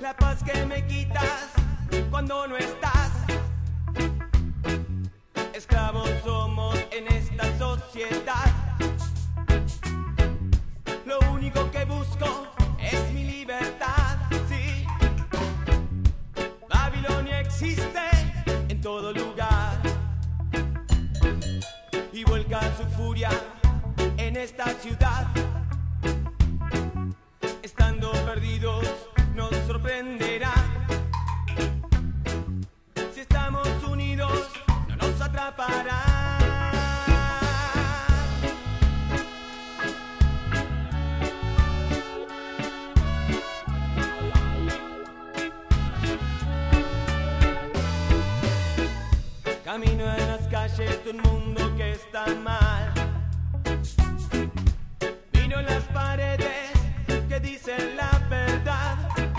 la paz que me quitas cuando no estás. Esclavos somos en esta sociedad. Lo único que busco es mi libertad, sí. Babilonia existe en todo lugar y vuelca su furia en esta ciudad. Estando perdidos nos sorprenderá. Si estamos unidos no nos atrapará. Camino en las calles de un mundo que está mal. Miro las paredes que dicen la verdad.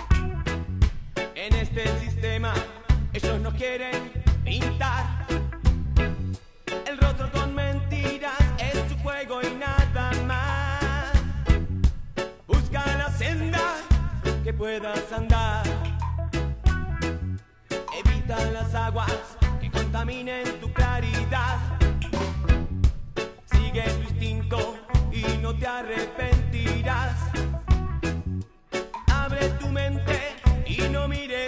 En este sistema ellos no quieren pintar el rostro con mentiras, es su juego y nada más. Busca la senda que puedas andar. Evita las aguas que contaminen tu claridad. Sigue tu instinto y no te arrepentirás. Abre tu mente y no mires